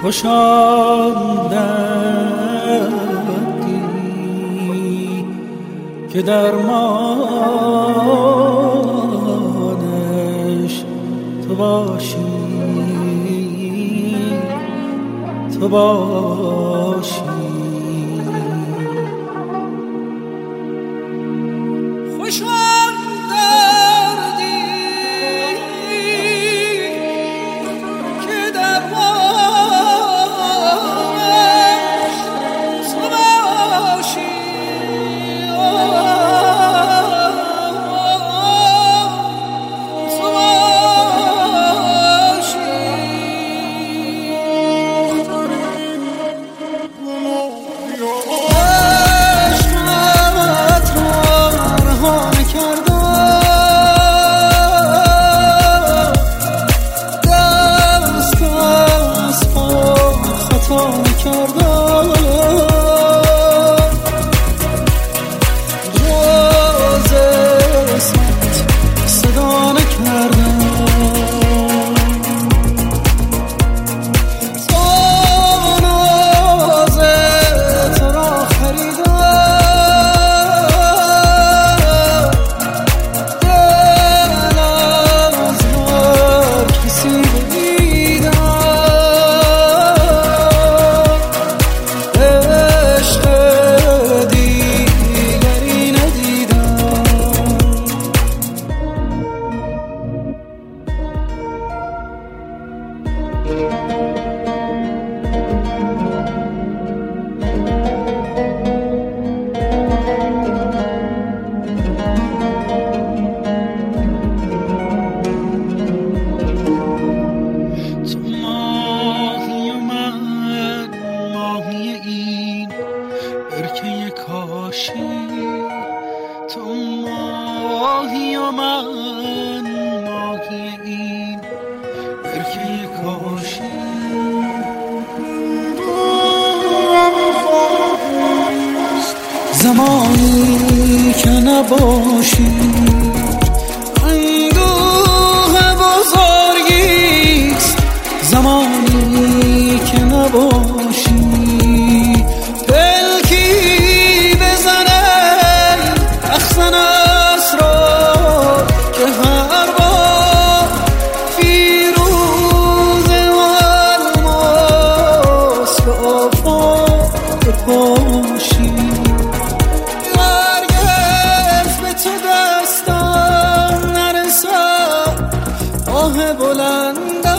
خوش آن دردی که درمانش تو باشی، تو باشی. خوش آن دردی که درمانش تو باشی، تو ماهی و من ماهی این برکه کاشی. زمانی که نباشی اندوه بزرگیست، زمانی که نباشی بلند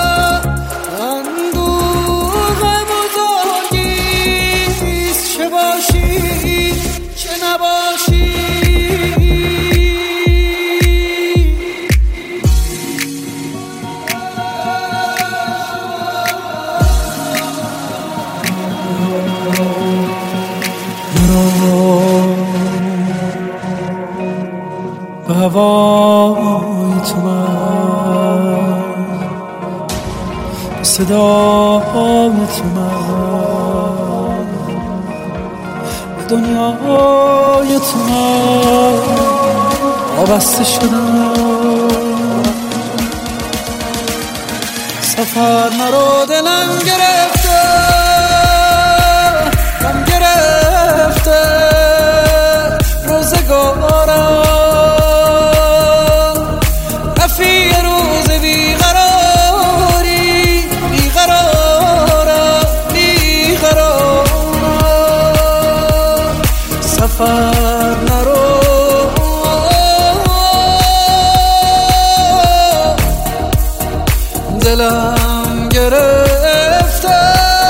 اندوه بزرگیست، چه باشی چه نباشی. به هوای تو من، صدای تو من، به دنیای تو من وابسته شدم. سفر مرا دلم گرفته، غم گرفته روزگارم، رفیق روز بیقراری، بیقرارم بیقرارم. سفر نرو دلم گرفته،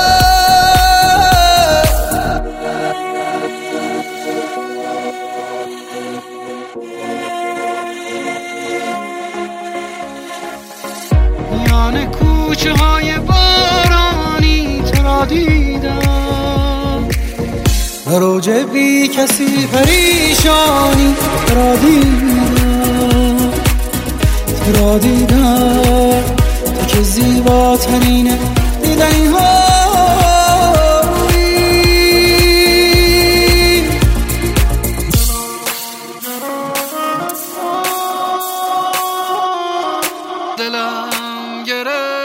میان کوچه های بارانی تو را دیدم، در اوج بی کسی پریشانی تو را دیدم، تو را دیدم، تو که زیباترین دیدنی هایی. دلم گرفت